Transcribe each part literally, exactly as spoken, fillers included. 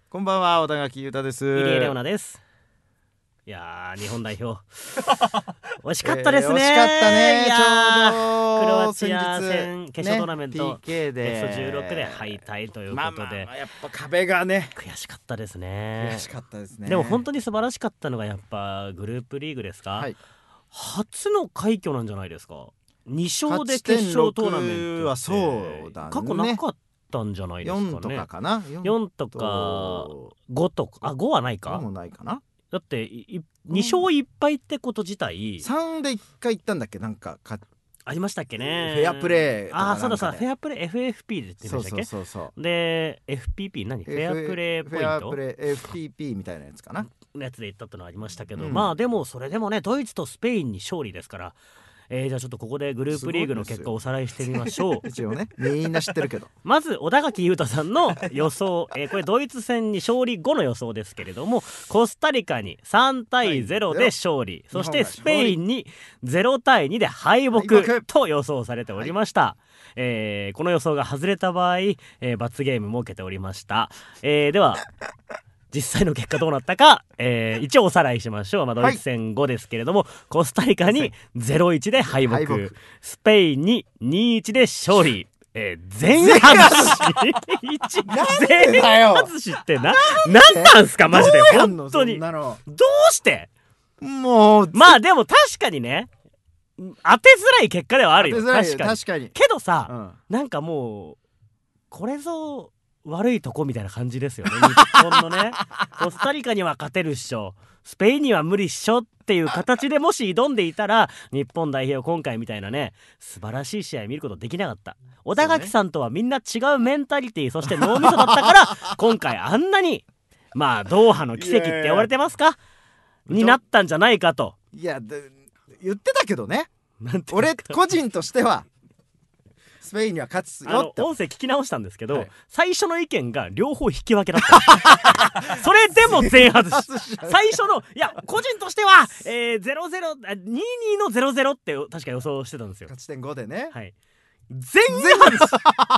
こんばんは、小田垣裕太です。 入江レオナです。いやー、日本代表惜しかったですね、 えー、惜しかったね。 いやちょうどクロアチア戦決勝トーナメント、 ね、ピーケー でベストじゅうろくで敗退ということで、まあまあまあやっぱ壁がね悔しかったですね。 悔しかったですね。 でも本当に素晴らしかったのがやっぱグループリーグですか、はい、初の快挙なんじゃないですか。に勝で決勝トーナメントはそうだ、ね、過去なかったんじゃないですかね。 よんとかかな、 よんとかごとか、あごはないか、 ごもないかな。 だってに勝いっぱいってこと自体さんでいっかい行ったんだっけ、なんかかありましたっけね。 フェアプレーとかなんかで、 ああそうだそうだ、フェアプレー エフエフピー でって言いましたっけ。 そうそうそうそう。 で エフピーピー 何、フェアプレーポイント、 フェアプレー エフピーピー みたいなやつかなのやつで言ったってのありましたけど、 うん、 まあでもそれでもねドイツとスペインに勝利ですから、えー、じゃあちょっとここでグループリーグの結果をおさらいしてみましょう。 一応ね、みんな知ってるけどまず小田垣裕太さんの予想、えー、これドイツ戦に勝利後の予想ですけれども、コスタリカにさんたいゼロで勝利、そしてスペインにゼロたいにで敗北と予想されておりました、はい、えー、この予想が外れた場合、えー、罰ゲーム設けておりました、えー、では実際の結果どうなったか、えー、一応おさらいしましょう。まあ、ドイツ戦後ですけれども、はい、コスタリカに ゼロたいいち で敗北、敗北スペインに にたいいち で勝利、えー、全外し全外しってな、なんなんすかマジで本当に。どうしてもう、まあでも確かにね、当てづらい結果ではあるよ。確かに確かにけどさ、うん、なんかもうこれぞ悪いとこみたいな感じですよね。日本のねコスタリカには勝てるっしょ、スペインには無理っしょっていう形でもし挑んでいたら、日本代表今回みたいなね素晴らしい試合見ることできなかった。小田垣さんとはみんな違うメンタリティー、そして脳みそだったから今回あんなにまあドーハの奇跡って言われてますかになったんじゃないかと。 いや言ってたけどね、俺個人としてはスペインには勝つよって。 音声聞き直したんですけど、はい、最初の意見が両方引き分けだったそれでも全外し最初の、いや個人としては、えー、ゼロゼロ にたいに のゼロゼロって確か予想してたんですよ。 勝ち点ごでね、 はい、全外し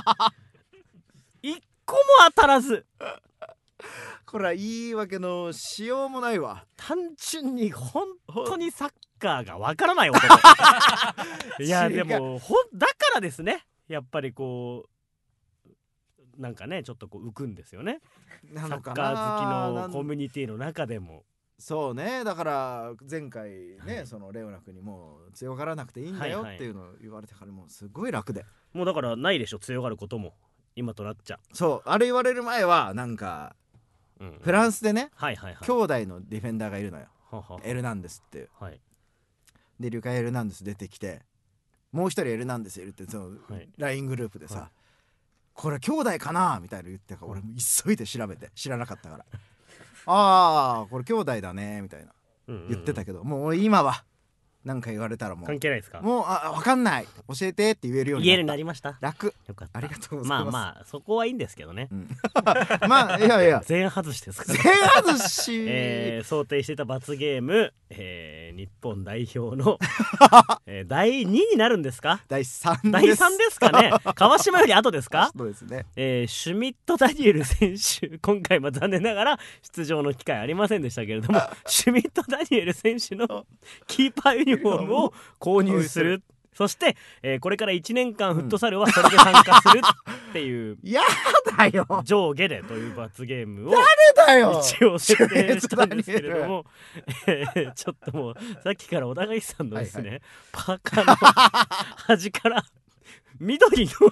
一個も当たらずこれは言い訳のしようもないわ。 単純に本当にサッカーがわからない男いやでもほんだからですね、やっぱりこうなんかねちょっとこう浮くんですよね、サッカー好きのコミュニティの中でも。 そうね、だから前回ね、はい、そのレオナ君にもう強がらなくていいんだよっていうのを言われてからもうすごい楽で、 もうだからないでしょ強がることも今となっちゃ。 そうあれ言われる前はなんか、うん、フランスでね、はいはいはい、兄弟のディフェンダーがいるのよ、はははエルナンデスっていう、はい、でリュカ・エルナンデス出てきて、もう一人エルナンデスいるってその ライン グループでさ、はい、これ兄弟かなみたいな言ってから、俺も急いで調べて知らなかったからああこれ兄弟だねみたいな言ってたけど、うんうんうん、もう今は何か言われたらもう関係ないですか。 もうあ分かんない教えてって言えるようになった。 言えるようになりました。 楽。 よかった。 ありがとうございます。 まあまあそこはいいんですけどね、うん、 まあいやいや全外しですから全外し、 えー、想定してた罰ゲーム、えー、日本代表の、えー、だいにいになるんですか。 だいさんです。 だいさんですかね。川島より後ですか。 そうですね、 えー、シュミット・ダニエル選手今回も残念ながら出場の機会ありませんでしたけれどもシュミット・ダニエル選手のキーパーユニフォームを購入する、そして、えー、これからいちねんかんフットサルはそれで参加するっていう、 やだよ上下でという罰ゲームを誰だよ一応設定したんですけれども、えー、ちょっともうさっきから小田垣さんのですね、はいはい、パーカーの端から緑のずっ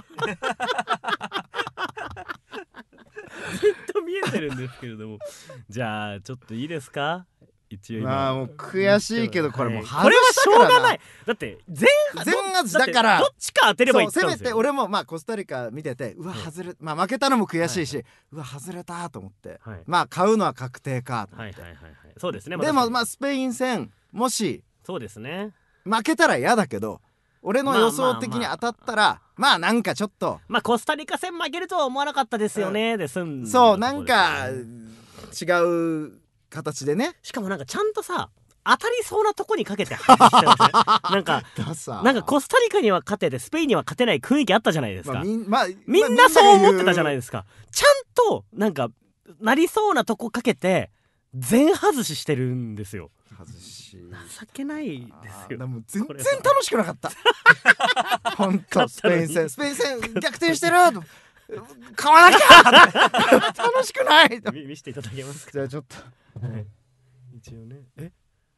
と見えてるんですけれども、じゃあちょっといいですか。一応今まあもう悔しいけどこれもう外したからな、 これはしょうがない。だって全全外しだからどっちか当てればいいって言ったんせめて俺もまあコスタリカ見ててうわ外れ、まあ負けたのも悔しいし、はい、うわ外れたと思って、はい、まあ買うのは確定かと思って、はいはいはいはい、そうですね、まあ、でもまあスペイン戦もしそうですね負けたら嫌だけど俺の予想的に当たったら、まあまあまあ、まあなんかちょっとまあコスタリカ戦負けるとは思わなかったですよね、うん、で済んだ、 そうなんか違う形でね、 しかもなんかちゃんとさ当たりそうなとこにかけて外してますねなんかなんかコスタリカには勝ててスペインには勝てない雰囲気あったじゃないですか、まあみまあ、みんなそう思ってたじゃないですか。ちゃんとなんかなりそうなとこかけて全外ししてるんですよ。 外し情けないですよ。 でも全然楽しくなかった本当スペイン戦スペイン戦逆転してる買わなきゃ楽しくない見見せていただけますか。 じゃあちょっと、 はい、一応ねえ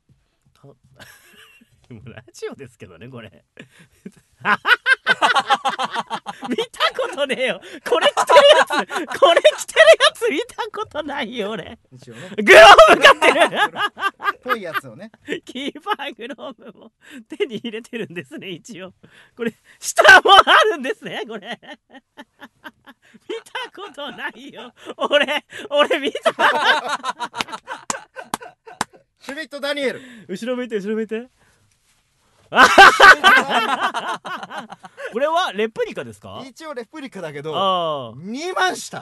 でもラジオですけどねこれ見たことねえよこれ着てるやつこれ着てるやつ見たことないよ俺。 一応ねグローブ買ってるぽいやつをねキーパーグローブも手に入れてるんですね。一応これ下もあるんですねこれ見たことないよ俺俺見たシュミット・ダニエル後ろ向いて後ろ向いてこれはレプリカですか。 一応レプリカだけどにまんした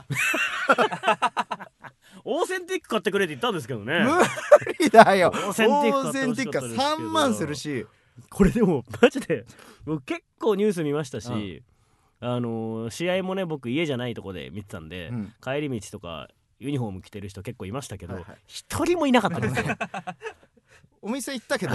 オーセンティック買ってくれって言ったんですけどね。 無理だよ。 オーセンティック買ってほしかったですけど。 オーセンティックはさんまんするしこれでもマジで僕結構ニュース見ましたし、うん、あのー、試合もね僕家じゃないとこで見てたんで、うん、帰り道とかユニフォーム着てる人結構いましたけど一、はいはい、人もいなかったですよお店行ったけど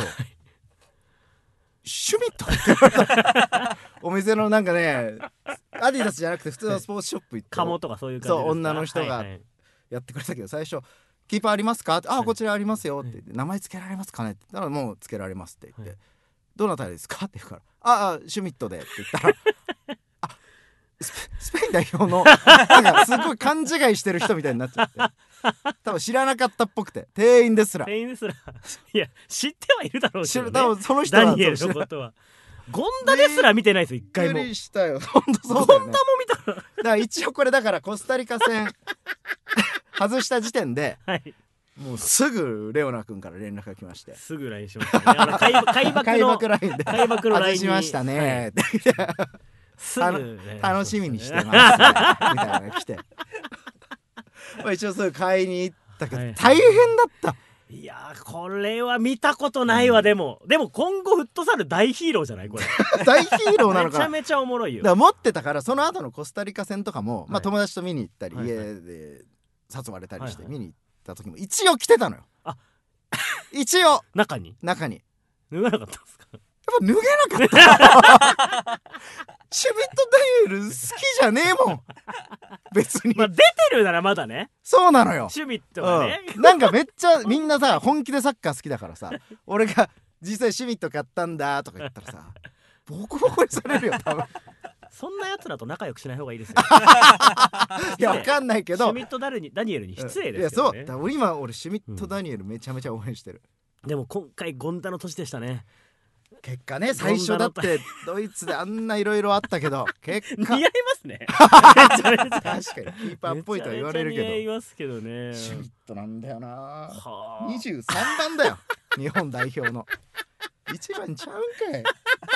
シュミットお店のなんかねアディダスじゃなくて普通のスポーツショップ行ってカモとかそういう感じですか。 そう女の人がやってくれたけど最初キーパーありますかってあこちらありますよって言って名前つけられますかねって言ったらもうつけられますって言ってどなたですかって言うからああシュミットでって言ったらあ ス, スペイン代表のなんかすごい勘違いしてる人みたいになっちゃって多分知らなかったっぽくて店員ですら店員ですらいや知ってはいるだろうけどね。 多分その人はダニエルのことはゴンダですら見てないですよ一回も。 びっくりしたよ本当そうだよね。 ゴンダも見たらだから一応これだからコスタリカ戦外した時点で、はい、もうすぐレオナ君から連絡が来ましてすぐ ライン しましたね。あの開幕の開幕ラインで開幕のラインに外しましたね、はい、 すぐ、ね、 楽しみにしてます、ね、みたいなのが来てまあ一応そういう買いに行ったけど、はい、大変だった。 いやーこれは見たことないわ、うん、でもでも今後フットサル大ヒーローじゃないこれ大ヒーローなのかな。 めちゃめちゃおもろいよ。 だから持ってたからその後のコスタリカ戦とかも、はい、まあ友達と見に行ったり、はい、家で誘われたりして見に行った時も一応着てたのよ。あ一応中に中に脱がなかったんですか。 やっぱ脱げなかったシュミット・ダニエル好きじゃねえもん別に、 まあ、出てるならまだね。 そうなのよシュミットがね、 うん、なんかめっちゃみんなさ本気でサッカー好きだからさ俺が実際シュミット買ったんだとか言ったらさボコボコにされるよ多分そんなやつらと仲良くしない方がいいですよいやわかんないけどシュミット・ダニエルに失礼ですよね、 うん、いやそう今俺シュミット・ダニエルめちゃめちゃ応援してる、 うん、でも今回ゴンダの年でしたね。 結果ね最初だってドイツであんないろいろあったけど結果似合いますね確かにキーパーっぽいとは言われるけどめちゃめちゃ似合いますけどね。 シュミットなんだよな。にじゅうさんばんだよ日本代表のいちばんちゃうんかい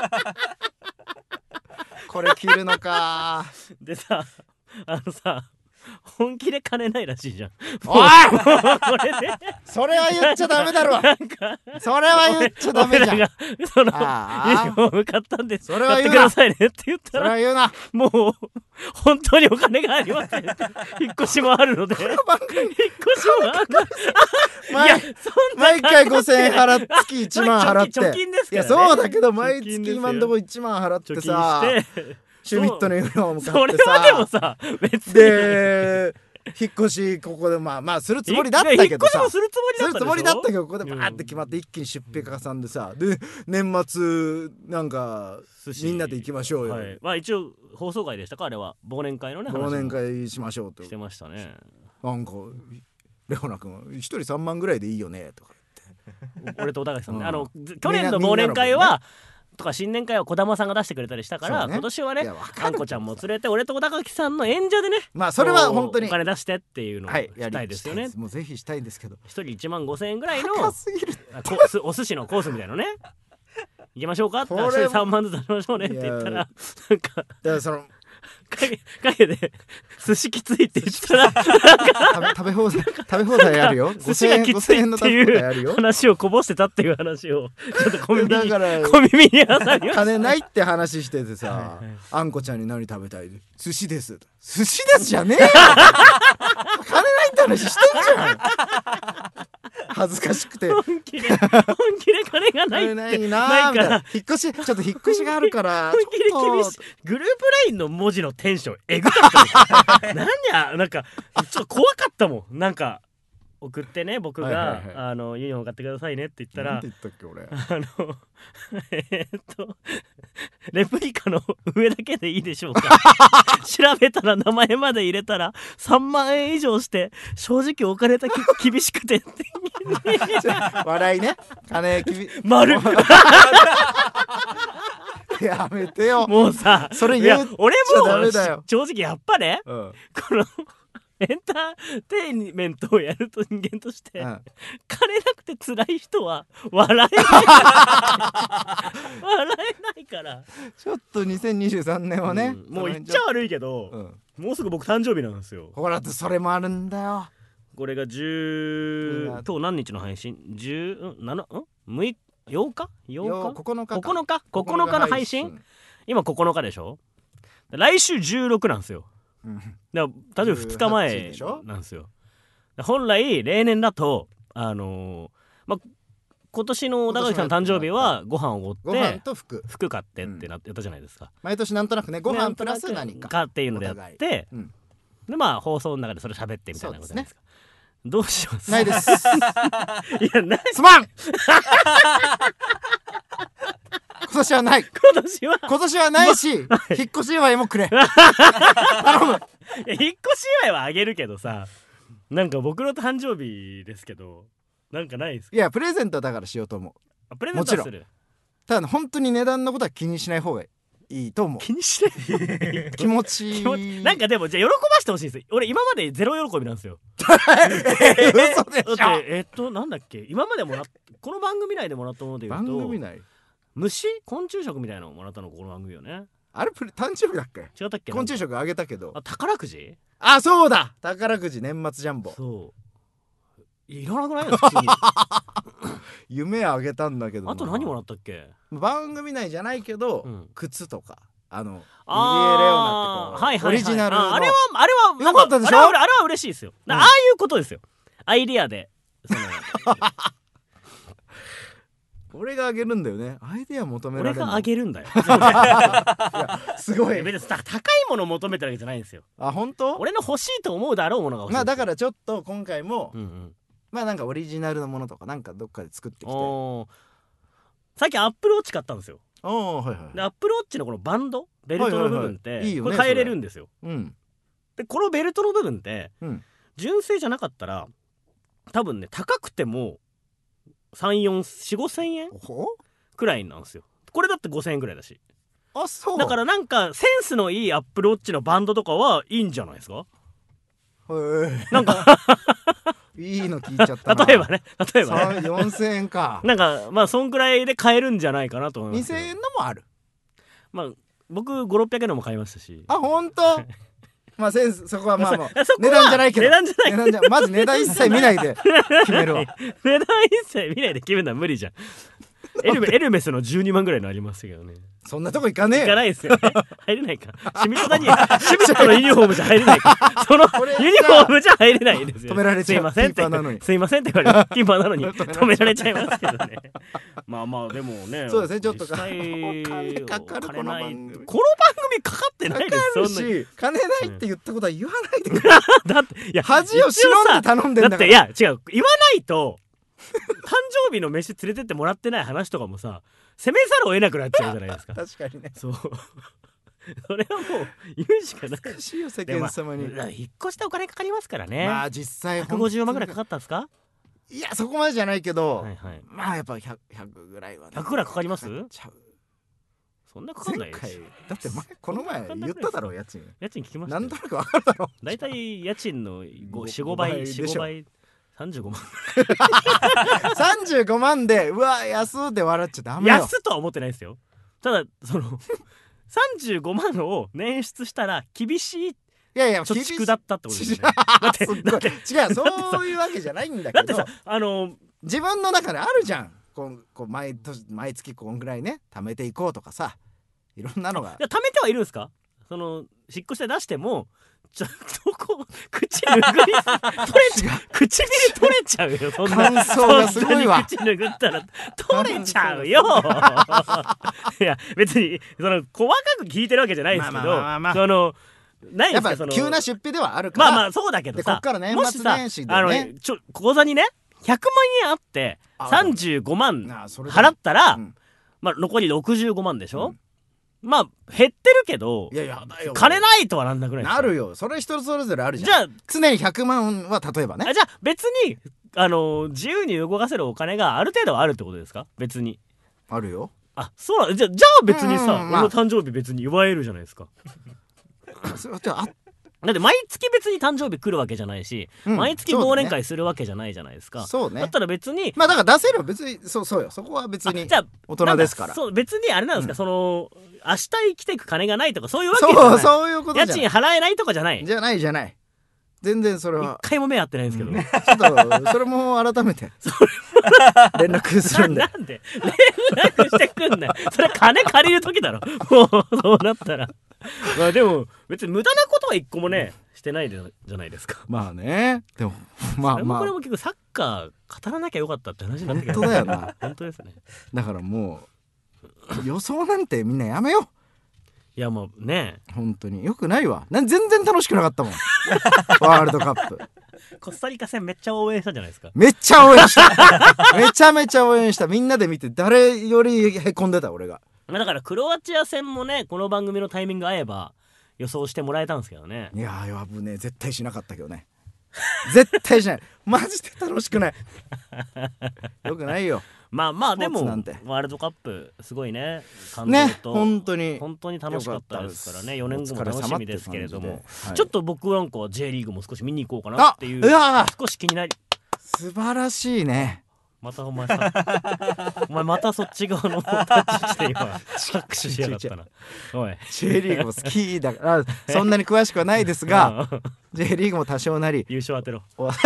これ着るのかでさあのさ本気で金ないらしいじゃん。 おいこれでそれは言っちゃダメだろ。それは言っちゃダメじゃん。 そのユニフォーム買ったんでそれは言うな買ってくださいねって言ったらそれは言うなもう本当にお金がありませんって引っ越しもあるので引っ越しもあるいや毎回ごせんえん払って月いちまん払って貯金ですからね。 いやそうだけど毎月今んとこいちまん払ってさシュミットのユニフォーム買ってさそれはでもさ別にで引っ越しここでまあまあするつもりだったけどさ引っ越しもするつもりだったでしょ。 するつもりだったけどここでバーって決まって一気に出費かさんでさで年末なんかみんなで行きましょうよ、はい、 まあ一応放送外でしたかあれは忘年会のね忘年会しましょうとしてましたね。 なんかレオナ君一人さんまんぐらいでいいよねとか言って俺と小高さんね、うん、あの去年の忘年会はとか新年会は児玉さんが出してくれたりしたから、ね、今年はねあんこちゃんも連れて俺と小高さんの演者でねまあそれは本当にお金出してっていうのをしたいですよね、はい、 もうぜひしたいんですけど一人いちまんごせんえんぐらいの高すぎるお寿司のコースみたいなのね行きましょうかって一人さんまんずつ出しましょうねって言ったらなんかだからその影, 影で寿司きついって言ったら食べ放題食べ放題あるよ寿司がきついっていう話をこぼしてたっていう話をちょっと小耳に小耳に挟みました。 金ないって話しててさ、はいはい、あんこちゃんに何食べたい？寿司です。寿司ですじゃねえよ金ないって話してんじゃん恥ずかしくて本気で本気で金がないってないなみたいな引っ越しちょっと引っ越しがあるから本気で厳しいグループラインの文字のテンションえぐかったなんやなんかちょっと怖かったもん。なんか送ってね僕が、はいはいはい、あのユニフォーム買ってくださいねって言ったらなんて言ったっけ俺あのえー、っとレプリカの上だけでいいでしょうか調べたら名前まで入れたらさんまんえん以上して正直お金だけ厳しくてって笑いね金きび丸やめてよもうさそれ言う俺もダメだよ正直やっぱね、 うん、 このエンターテインメントをやると人間として、うん、金なくて辛い人は笑えない笑えないからちょっとにせんにじゅうさんねんはね、 うん、もう言っちゃ悪いけど、うん、もうすぐ僕誕生日なんですよ。 ほらってそれもあるんだよ。 これがじゅう今日何日の配信じゅうなな、むいようかようかここのかここのかここのかの配信今ここのかでしょ。来週じゅうろくなんですよ。だから例えばふつかまえなんですよ。本来例年だとあのー、まあ今年の小田垣さんの誕生日はご飯をおごってご飯と服服買ってってなってやったじゃないですか、うん、 毎年なんとなくねご飯プラス何かかっていうのでやって、うん、でまあ放送の中でそれ喋ってみたいなことじゃないですか。どうします？ ないですいやないすまん今年はない今年は今年はないし、ま、引っ越し祝いもくれ頼む。 いや引っ越し祝いはあげるけどさなんか僕の誕生日ですけどなんかないですか？ いやプレゼントだからしようと思う。 あプレゼントはする。 ただ本当に値段のことは気にしない方がいいと思う。 気にしない気持ちなんかでもじゃあ喜ばしてほしいです。俺今までゼロ喜びなんですよえ嘘でしょ。 だってえっとなんだっけ今までもらっこの番組内でもらったもので言うと番組内虫昆虫食みたいなのをもらったのこの番組よね。 あれプレ誕生日だっけ？ 違ったっけ？ 昆虫食あげたけど。 あ宝くじ？ あそうだ宝くじ年末ジャンボ。 そういらなくないの普通に夢あげたんだけど。 あと何もらったっけ？ 番組内じゃないけど、うん、靴とかあのイリエレオナってこう、 はいはいはい、 オリジナルのあれはあれはよかったでしょ。 あれはあれは嬉しいですよ、うん、ああいうことですよ。アイディアでその俺があげるんだよね。アイデア求められる。 俺があげるんだよいやすごい。 別に高いものを求めてるわけじゃないんですよ。 あ本当？ 俺の欲しいと思うだろうものが欲しい。 まあだからちょっと今回も、うんうん、まあなんかオリジナルのものとかなんかどっかで作ってきて。 さっきアップルウォッチ買ったんですよ。 あ、はいはい、 でアップルウォッチのこのバンドベルトの部分ってこれ変えれるんですよ。 うん、 でこのベルトの部分って、うん、純正じゃなかったら多分ね高くてもさん、よん、よん、ごせんえんくらいなんですよ。これだってごせんえんくらいだし。 あそうだからなんかセンスのいいアップルウォッチのバンドとかはいいんじゃないですか。 へなんかいいの聞いちゃったな。 例えばね例えばねよんせんえんかなんかまあそんくらいで買えるんじゃないかなと思います。 にせんえんのもある。 まあ僕ご、ろっぴゃくえんのも買いましたし。 あ本当まあセンスそこはまあもう値段じゃないけど値段じゃない値段じゃまず値段一切見ないで決めるわ値段一切見ないで決めるのは無理じゃんエルメ、エルメスのじゅうにまんぐらいのありますけどね。 そんなとこ行かねえよ。 行かないですよね。入れないか。シュミットだにシュミットのユニフォームじゃ入れないか。そのユニフォームじゃ入れないですよ。 止められちゃう。 すいませんってすいませんって言われるキーパーなのに止められちゃいますけどね。まあまあでもね。 そうですねちょっと実際お金かかるこの番組。 この番組かかってないです。 かかるし金ないって言ったことは言わないでくれ。 だっていや恥を忍んで頼んでんだから。 だっていや違う言わないと。誕生日の飯連れてってもらってない話とかもさ責めざるを得なくなっちゃうじゃないですか。 確かにね。 そうそれはもう言うしかない。 難しいよ世間様に、 まあ、引っ越してお金かかりますからね。 まあ実際ひゃくごじゅうまんぐらいかかったんですか。 いやそこまでじゃないけど、 はいはい、 まあやっぱ ひゃく, ひゃくぐらいは、ね、 ひゃくぐらいかかります。そんなかかんないです。前回だって前この前言っただろう家賃。 家賃聞きました。 なんとなくわかるだろう。 だいたい家賃の よん、ごばいよん、ごばいさんじゅうごまんさんじゅうごまんでうわ安って笑っちゃダメよ。 安とは思ってないですよ。ただそのさんじゅうごまんを捻出したら厳しいいやいや貯蓄だったってことですね。 だってだって違うそういうわけじゃないんだけどだってさあの自分の中であるじゃん。こうこう 毎, 年毎月こんぐらいね貯めていこうとかさいろんなのが。 いや貯めてはいるんですか。その引っ越して出してもちょっとこう口拭い取れちゃう唇取れちゃうよ。そんな感想がすごいわ。 口拭ったら取れちゃうよいや別にその細かく聞いてるわけじゃないですけど、まあまあまあまあ、そのないですか。 やっぱ急な出費ではあるから。 まあまあそうだけどさ、 こっから年末年始でね、 あのちょ口座にねひゃくまんえんあってさんじゅうごまん払ったら、うん、まあ残りろくじゅうごまんでしょ、うん、まあ減ってるけど、いやいやだよ金ないとはなんなくないですか。 なるよ。それ人それぞれあるじゃん。じゃあ常にひゃくまんは例えばね。 じゃあ別にあの自由に動かせるお金がある程度はあるってことですか。別にあるよ。 あそうじゃじゃあ別にさ、うんうんまあ、俺の誕生日別に祝えるじゃないですかだって毎月別に誕生日来るわけじゃないし、うん、毎月忘年会するわけじゃないじゃないですか。 そうね。 だったら別にまあだから出せれば別にそうそうよ。そこは別に大人ですから。 そう別にあれなんですか、うん、その明日生きていく金がないとかそういうわけじゃない。 そうそういうことじゃない。 家賃払えないとかじゃないじゃないじゃない。全然それは一回も目合ってないんですけど、うん、 ちょっとそれも改めて連絡するんでなんで連絡してくんだよそれ金借りる時だろもうそうなったらまあでも別に無駄なことは一個もねしてないじゃないですか。 まあねでもまあまあこれも結局サッカー語らなきゃよかったって話になってくる。 本当だよな本当ですね。 だからもう予想なんてみんなやめよう。 いやもうね本当によくないわ。なん全然楽しくなかったもんワールドカップ。 コスタリカ戦めっちゃ応援したじゃないですか。 めっちゃ応援しためちゃめちゃ応援した。みんなで見て誰よりへこんでた俺が。 だからクロアチア戦もねこの番組のタイミング合えば予想してもらえたんですけどね。 いやーやぶね絶対しなかったけどね絶対しないマジで楽しくないよくないよ。 まあまあでもワールドカップすごいね感動と、ね、 本当に本当に楽しかったですからね。よねんごも楽しみですけれども、はい、ちょっと僕なんかは J リーグも少し見に行こうかなっていう少し気になり。 素晴らしいね。 またお前さお前またそっち側のタッチして今拍手しやがったな。おい J リーグも好きだからそんなに詳しくはないですがJ リーグも多少なり優勝当てろ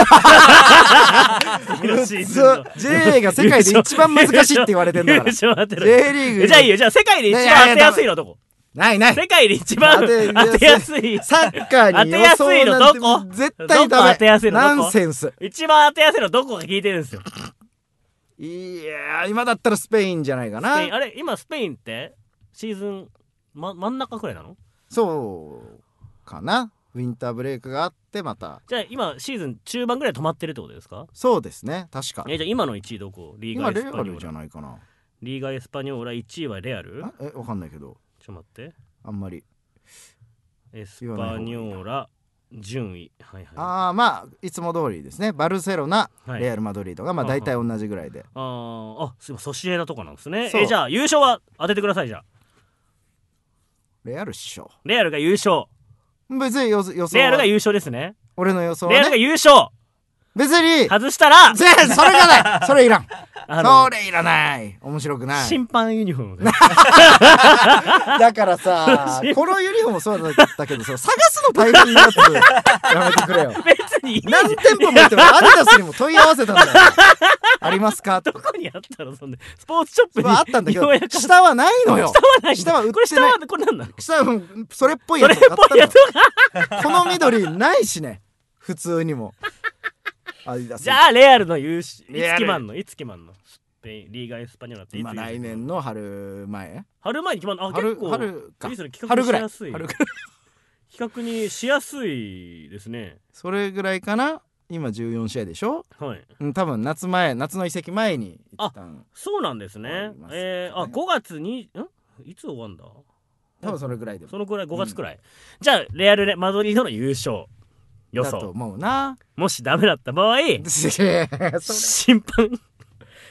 J が世界で一番難しいって言われてんだから J リーグじゃあいいよ。じゃあ世界で一番当てやすいのどこ。 ないない。 世界で一番当てやすいサッカーに予想なんて絶対ダメ。 当てやすいのナンセンス。 一番当てやすいのどこか聞いてるんですよ。 いや今だったらスペインじゃないかな。 スペインあれ今スペインってシーズン、ま、真ん中くらいなの。 そうかな。ウィンターブレイクがあってまたじゃあ今シーズン中盤ぐらい止まってるってことですか。 そうですね確か。 えじゃあ今のいちいどこ。リーガエスパニョーラ。 今レアルじゃないかな。 リーガエスパニョーラいちいはレアル。 えわかんないけどちょっと待ってあんまりエスパニョーラ順位、はいはい、 ああまあいつも通りですね。バルセロナ、はい、レアルマドリードがまあ大体同じぐらいで。 あああすいませんソシエダとかなんですね。えじゃあ優勝は当ててください。じゃあレアルっしょ。 レアルが優勝。 別に予想はレアルが優勝ですね。 俺の予想はねレアルが優勝。 別に外したらそれがないそれいらんそれいらない面白くない審判ユニフォームでだからさこのユニフォームもそうだったけどさ探すの大変なやつやめてくれよ。 別にいい何店舗も行ってもアディダスにも問い合わせたんだよありますか。 どこにあったのそんでスポーツショップにあったんだけど下はないのよ。 下はない下は売ってない。 これ下はこれなんだ下はそれっぽいやつ買ったの。この緑ないしね普通にもじゃあレアルの優勝いつ決まんのいつ決まんのスペインリーガエスパニョーラっていつ。 まあ来年の春前春前に決まんの。あ春結構春か春ぐらい比較にしやすいですね。 それぐらいかな。今じゅうよんしあいでしょ。 はい、 うん、多分夏前夏の移籍前に一旦そうなんですね。えー、あごがつにんいつ終わんだ。 多分それぐらいでそのぐらいごがつくらい、うん、じゃあレアルマドリードの優勝予想だと思うな。 もしダメだった場合審判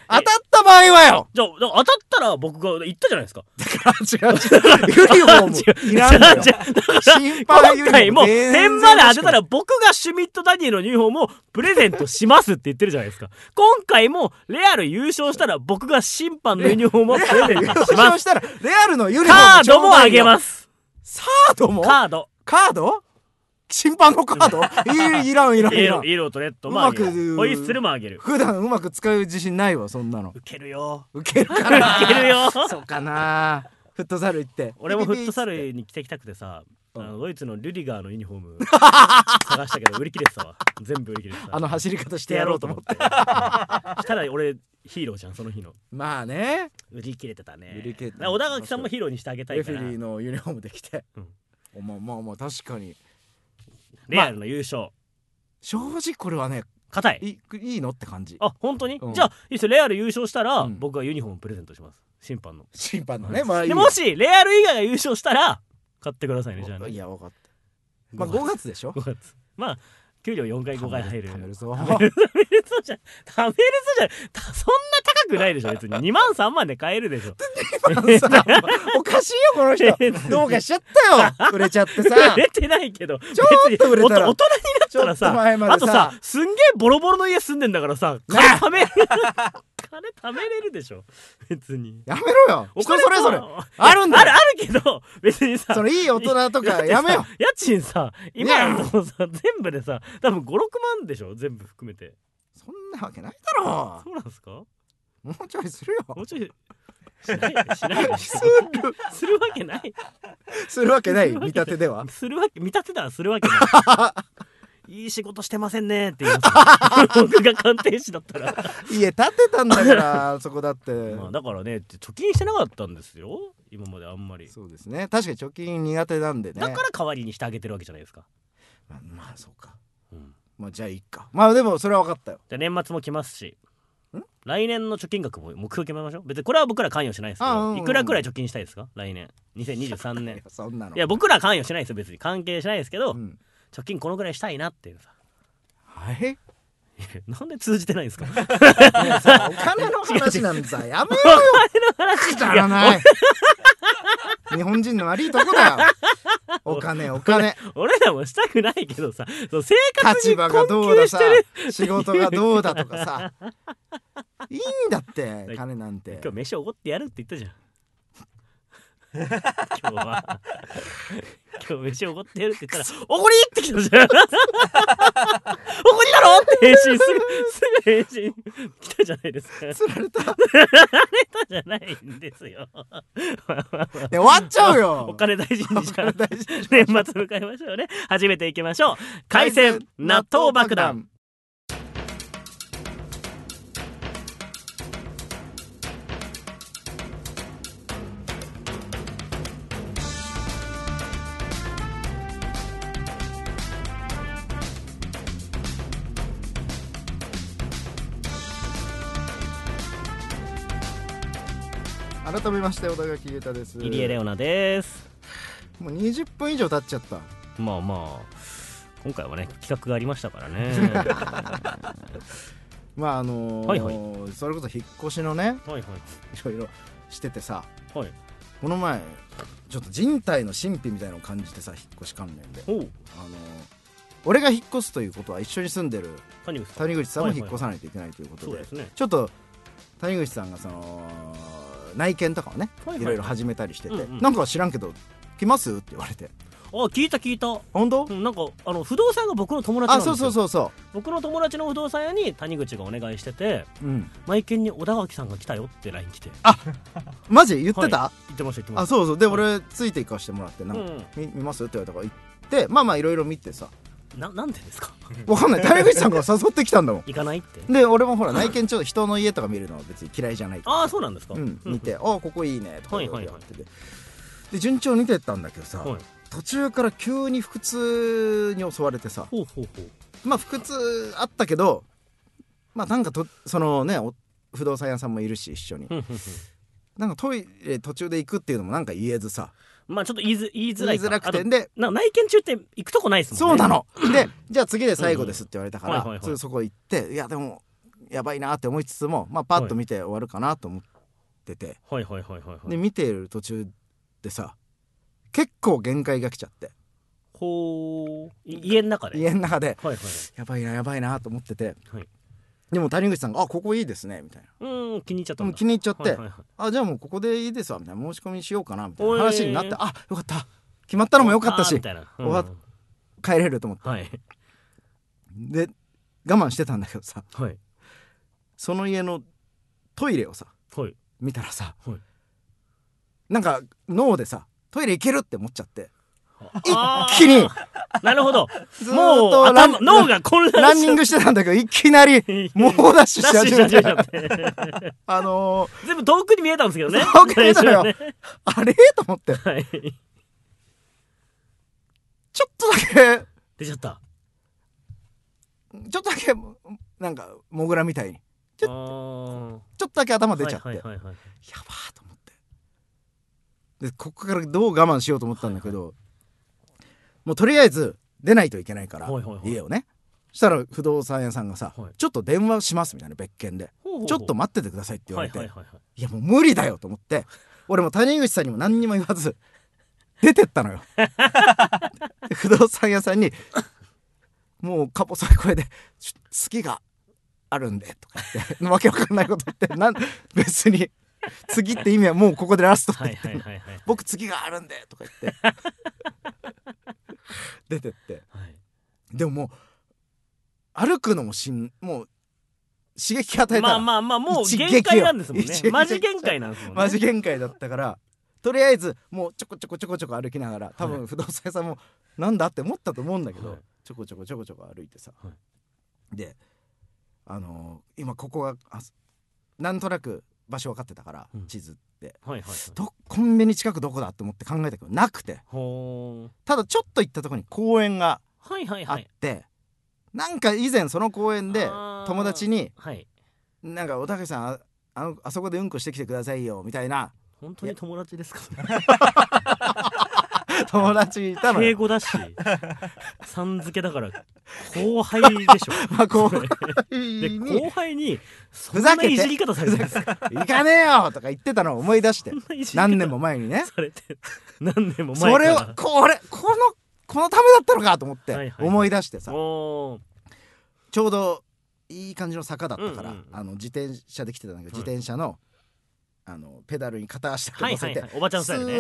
当たった場合はよ。 じゃあ当たったら僕が言ったじゃないですか。 だから違う違う。ユニフォームいらんのよ。審判ユニフォーム。今回も点まで当てたら僕がシュミット・ダニエルのユニフォームをプレゼントしますって言ってるじゃないですか。今回もレアル優勝したら僕が審判のユニフォームをプレゼントします。優勝したらレアルのユニフォームカードもあげます。 サードもカードカード審判のカードい, いらんいらんいらん。 イエローとレッドもあげる。ホイッスルもあげる。 普段うまく使う自信ないわそんなの。 ウケるよ。 ウケるかな。 ウケるよ。 そうかな。フットサル行って。 俺もフットサルに着てきたくてさ、あのドイツのルディガーのユニフォーム探したけど売り切れてたわ。全部売り切れてた。 あの走り方してやろうと思って。 したら俺ヒーローじゃんその日の。 まあね。 売り切れてたね。 売り切れてた。小田垣さんもヒーローにしてあげたいから。 レフェリーのユニフォームで着て。うん、まあまあまあ確かに。 レアルの優勝、まあ、 正直これはね硬いいいいのって感じ。 あ本当に、うん、じゃあいいですよ。レアル優勝したら、うん、僕がユニフォームプレゼントします。審判の審判のね、まあいい。 でもしレアル以外が優勝したら買ってくださいね。じゃあね。 いや分かった。まあごがつでしょ。 ごがつまあ給料よんかいごかい入る。 貯めるぞ。 貯めるぞじゃ貯めるぞじゃそんな高くないでしょ別に。にまんさんまんで買えるでしょ。 にまんさんまんおかしいよこの人。どうかしちゃったよ。売れちゃってさ。 売れてないけどちょっと売れたら大人になったらさ、あとさすんげえボロボロの家住んでんだからさ金貯める金貯めれるでしょ別に。 やめろよ。人それぞれあるんだよ。 あるあるけど別にさそのいい大人とかやめよ。 家賃さ今のとこさ全部でさ多分ごろくまんでしょ全部含めて。 そんなわけないだろ。 そうなんですか。 もうちょいするよ。 もうちょいしないしないするするわけないするわけない。見立てではするわけ見立てではするわけないいい仕事してませんねって言います僕が鑑定士だったら家建てたんだからそこだって、 まあ、だからね貯金してなかったんですよ今まであんまり。 そうですね確かに貯金苦手なんでね。 だから代わりにしてあげてるわけじゃないですか。 まあ、まあそうか、うん、まあじゃあいいか。まあでもそれは分かったよ。 じゃあ年末も来ますし来年の貯金額も目標決めましょう。別にこれは僕ら関与しないですけど、うんうん、いくらくらい貯金したいですか来年にせんにじゅうさんねん。いやそんなのいや僕ら関与しないですよ別に関係しないですけど、うん、貯金このぐらいしたいなっていうさ。 はいなんで通じてないんですか。 お金の話なんざやめろよ。 お金の話くだらない日本人の悪いとこだよ。お金お金俺らもしたくないけどさそう生活に困窮してる。 立場がどうださ仕事がどうだとかさいいんだって金なんて。 今日飯おごってやるって言ったじゃん今日は今日飯おごってやるって言ったらおごりってきたじゃんおごりだろって返信すぐすぐ返信来たじゃないですか。 釣られた釣られたじゃないんですよ終わっちゃうよお金大事にじゃあ年末迎えましょうね。始めていきましょう。海鮮納豆爆弾。 改めまして小田垣裕太です。 入江レオナです。 もうにじゅっぷん以上経っちゃった。 まあまあ今回はね企画がありましたからねまああのーはいはい、それこそ引っ越しのね、はいはい、いろいろしててさ、はい、この前ちょっと人体の神秘みたいなのを感じてさ引っ越し関連で、あのー、俺が引っ越すということは一緒に住んでる谷口さん、谷口さんも引っ越さないといけないということで、はいはいはい、ちょっと谷口さんがその内見とかをね、はいはいはい、いろいろ始めたりしてて、うんうん、なんか知らんけど来ますって言われて、 あ聞いた聞いた。 本当、 うん、なんかあの不動産が僕の友達なんですよ。 あそうそうそうそう僕の友達の不動産屋に谷口がお願いしてて、うん、内見に小田垣さんが来たよって ライン 来て、 あマジ言ってた、 はい、言ってました言ってました。 あそうそうで、はい、俺ついて行かしてもらってなんか、うん、見, 見ますって言われたから行ってまあまあいろいろ見てさ、 な, なんでですかわかんない谷口さんが誘ってきたんだもん行かないってで俺もほら内見ちょっと人の家とか見るのは別に嫌いじゃないああそうなんですか、 うん、見て、うん、あここいいねとか言われてて、はいはいはい、で順調に見てったんだけどさ、はい、途中から急に腹痛に襲われてさ、ほうほうほう、まあ腹痛あったけどまあなんかとそのね不動産屋さんもいるし一緒になんかトイレ途中で行くっていうのもなんか言えずさ、まあちょっと言いづ、言いづらいか、 言いづらくてでな内見中って行くとこないですもんね。 そうなのでじゃあ次で最後ですって言われたから、うんうん、そこ行っていやでもやばいなって思いつつも、まあ、パッと見て終わるかなと思ってて、 はいはいはいはいはい、 で見ている途中でさ結構限界が来ちゃって、 ほう家の中で家の中で、 はいはい、 やばいなやばいなと思ってて、 はい、 でも谷口さんが「あここいいですね」みたいな、 うん気に入っちゃったんだ、 気に入っちゃって、はいはいはい、あじゃあもうここでいいですわみたいな、申し込みしようかなみたいな話になって、あよかった決まったのもよかったしみたいな、うん、帰れると思って、はい、で我慢してたんだけどさ、はい、その家のトイレをさ、はい、見たらさ、はい、なんか脳でさトイレ行けるって思っちゃって、一気になるほどもう頭脳が混乱しランニングしてたんだけどいきなり猛ダッシュし始めてあのー、 全部遠くに見えたんですけどね、 遠くに見えたよあれと思って、はい、ちょっとだけ出ちゃった、 ちょっとだけなんかモグラみたいにちょっとだけ頭出ちゃって、はいはいはいはい、やばーと思って、でここからどう我慢しようと思ったんだけど、はいはい、もうとりあえず出ないといけないから、はいはいはい、家をね、そしたら不動産屋さんがさ、はい、ちょっと電話しますみたいな、別件でほうほうほう、ちょっと待っててくださいって言われて、はいはいはいはい、いやもう無理だよと思って俺も谷口さんにも何にも言わず出てったのよ不動産屋さんにもうか細い声で月があるんでとか言ってわけわかんないこと言ってなん別に次って意味はもうここでラストって言って、はいはいはいはい、僕次があるんでとか言って出てって、はい、でももう歩くのもしんもう刺激与えたらまあまあまあもう限界なんですもんね、マジ限界なんですもんね、 マジ限界だったからとりあえずもうちょこちょこちょこちょこ歩きながら、多分不動産屋さんもなんだって思ったと思うんだけど、はい、ちょこちょこちょこちょこ歩いてさ、はい、であのー、今ここがなんとなく場所分かってたから、うん、地図って、はいはいはい、どコンビニ近くどこだって思って考えたけどなくて、ただちょっと行ったところに公園があって、はいはいはい、なんか以前その公園で友達に、はい、なんかおたけさん あ, あ, のあそこでうんこしてきてくださいよみたいな。 本当に友達ですか友達いたのよ。 敬語だしさん付けだから後輩でしょまあ後輩で後輩にそんないじり方されてるんですか行かねえよとか言ってたのを思い出して何年も前にねされて何年も前からそれをこれこのこのためだったのかと思って思い出してさ、はいはい、ちょうどいい感じの坂だったから、うんうんうん、あの自転車で来てたんだけど、はい、自転車のあのペダルに片足だけ乗せて、はいはいはい、 おばちゃんスタイルね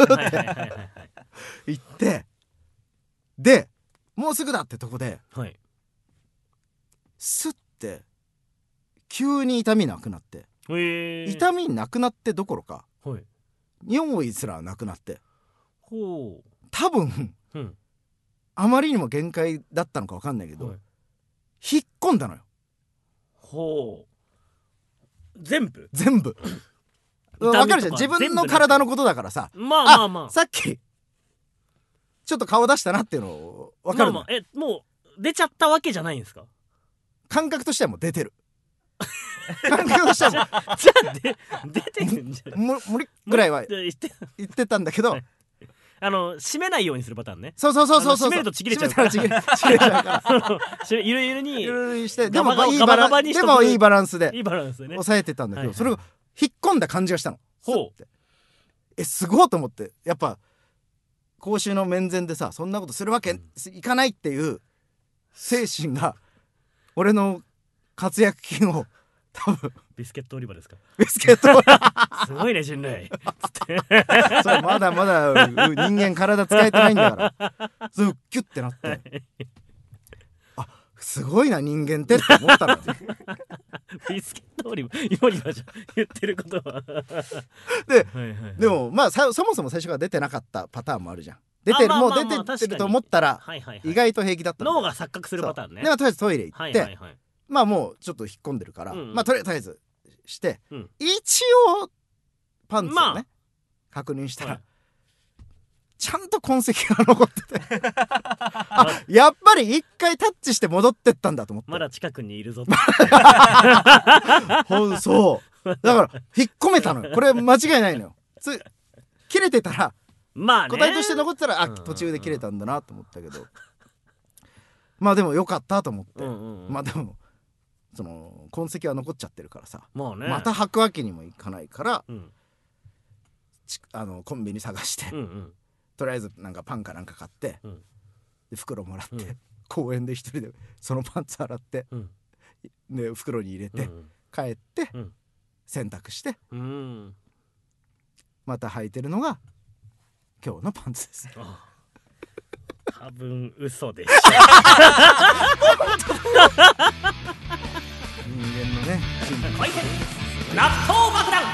行ってでもうすぐだってとこで、はい、スッて急に痛みなくなって、痛みなくなってどころか、はい、尿意すらなくなって、ほう多分、うん、あまりにも限界だったのか分かんないけど、はい、引っ込んだのよ。 ほう全部全部分かるじゃん、自分の体のことだからさ、 まあまあまあ、 あさっきちょっと顔出したなっていうの分かるの、 まあまあ、えもう出ちゃったわけじゃないんですか。 感覚としてはもう出てる感覚としてはもうじゃあで出てるんじゃん無理ぐらいは言ってたんだけど、はい、 あの締めないようにするパターンね。 そうそうそうそうそう、 締めるとちぎれちゃうからちぎれちゃうからゆるゆるにゆるゆるにしてでもいいバランスでもいいバランスでいいバランスでね抑えてたんだけど、はいはい、それを引っ込んだ感じがしたの。ほうえすごいと思って、やっぱ公衆の面前でさそんなことするわけいかないっていう精神が俺の活躍筋を多分ビスケット売り場ですか。 ビスケットすごいね人類そうまだまだ人間体使えてないんだからそうキュッてなって、はい、あすごいな人間ってって思ったのビスケット売り場今にじゃ言ってることはで、 はいはいはい、でもまあそもそも最初から出てなかったパターンもあるじゃん。出てる、もう出てってると思ったら意外と平気だった、 脳が錯覚するパターンね。 でもとりあえずトイレ行って、はいはいはい、まあもうちょっと引っ込んでるから、うんうん、まあとりあえずして、うん、一応パンツをね、まあ、確認したら、はい、ちゃんと痕跡が残っててあやっぱり一回タッチして戻ってったんだと思って、 まだ近くにいるぞほんそうだから引っ込めたのよ。これ間違いないのよ。つ切れてたらまあね、答えとして残ってたらあ、うんうんうん、途中で切れたんだなと思ったけどまあでもよかったと思って、うんうんうん、まあでもその痕跡は残っちゃってるからさ、 まあね、 また履くわけにもいかないから、 うん、 あのコンビニ探して、 うんうん、 とりあえずなんかパンかなんか買って、 うん、 で袋もらって、 うん、 公園で一人でそのパンツ洗って、うん、で袋に入れて、うん、帰って、うん、洗濯して、うん、また履いてるのが今日のパンツです。 多分嘘でしょ。 人間のね、 納豆爆弾。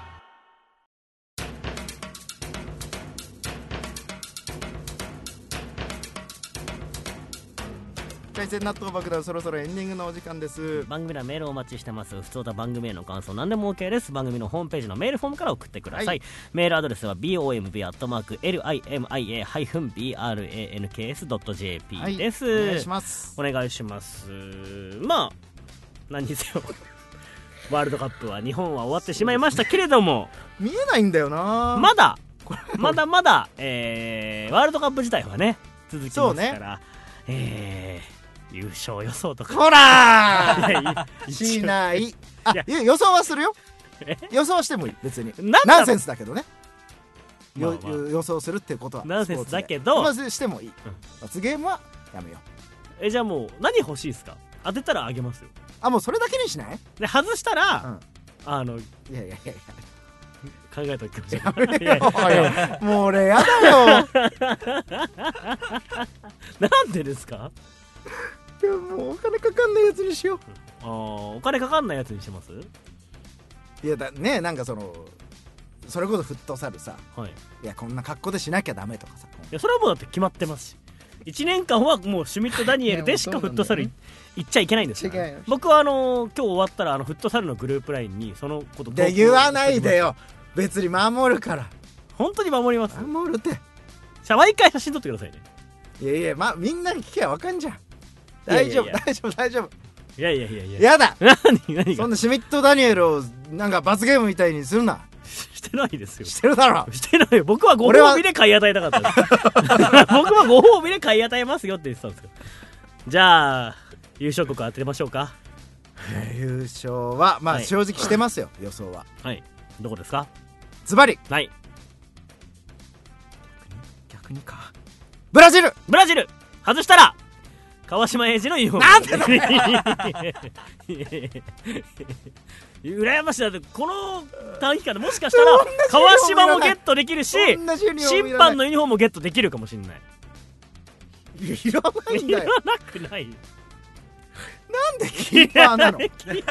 海鮮納豆爆弾、そろそろエンディングのお時間です。 番組ではメールをお待ちしてます。普通だ番組への感想何でも OK です。番組のホームページのメールフォームから送ってください、はい、メールアドレスは ボムビ アットマーク エルアイエムアイエー ハイフン ビーアールエーエヌケーエス ドット ジェーピー です、 はい、お願いします。 お願いします。まあ何にせよワールドカップは日本は終わってしまいましたけれども見えないんだよな、 まだまだまだ、えー、ワールドカップ自体はね続きますから、ね、えー優勝予想とかほらーしないあいや予想はするよ予想はしてもいい別にナンセンスだけどね、まあまあ、予想するってことはナンセンスだけどまずしてもいい、うん、罰ゲームはやめよう。えじゃあもう何欲しいですか？当てたらあげますよ。 あもうそれだけにしないで外したら、うん、あのいやいやいやいや考えときましょう。 もう俺やだよなんでですか？ いやもうお金かかんないやつにしよう。 あお金かかんないやつにします？ いやだねなんかそのそれこそフットサルさ、はい、いやこんな格好でしなきゃダメとかさ、 いやそれはもうだって決まってますしいちねんかんはもうシュミット・ダニエルでしかフットサル行っちゃいけないんですから、ね、僕はあのー、今日終わったらあのフットサルのグループラインにそのことで言わないでよ別に守るから本当に守ります。 守るって毎回写真撮ってくださいね。 いやいや、ま、みんなに聞けば分かんじゃん。大丈夫大丈夫大丈夫。 いやいやいやいややだ何何そんなシュミット・ダニエルをなんか罰ゲームみたいにするな。 してないですよ。 してるだろ。 してないよ。僕はご褒美で買い与えたかったです僕はご褒美で買い与えますよって言ってたんですよ。じゃあ優勝国当てましょうか。 優勝はまあ、はい、正直してますよ予想は。 はい。どこですか？ ズバリ。 はい。 逆にか。ブラジル。 ブラジル外したら川島英二のユニフォーム。 なんでだよ羨ましい。だってこの短期間でもしかしたら川島もゲットできるし審判のユニフォームもゲットできるかもしれない。 いやいらないんだよ。 いらなくない。 なんでキーパーなの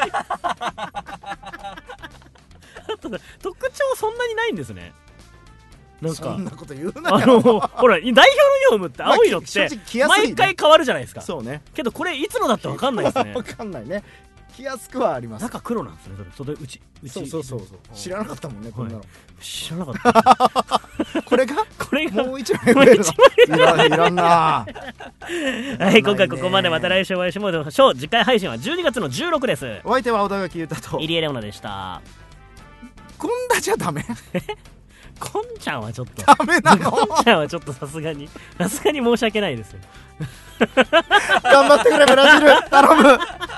あと特徴そんなにないんですね。なんかそんなこと言うなよ。 あのほら代表のユニフォームって青いのって毎回変わるじゃないですか。 そうね。 けどこれいつのだって分かんないですね。 分かんないね。着やすくはあります。 中黒なんですね。それ袖内内。 そうそうそうそう。知らなかったもんねこんなの。 知らなかった。 これがこれがもう一枚増えるの。いらいらんな。 はい、今回ここまで。また来週お会いしましょう。次回配信はじゅうにがつのじゅうろくです。 お相手は小田垣裕太と入江レオナでした。 こんだじゃダメ。 こんちゃんはちょっとダメなの。 こんちゃんはちょっとさすがにさすがに申し訳ないですよ。 頑張ってくれブラジル頼む。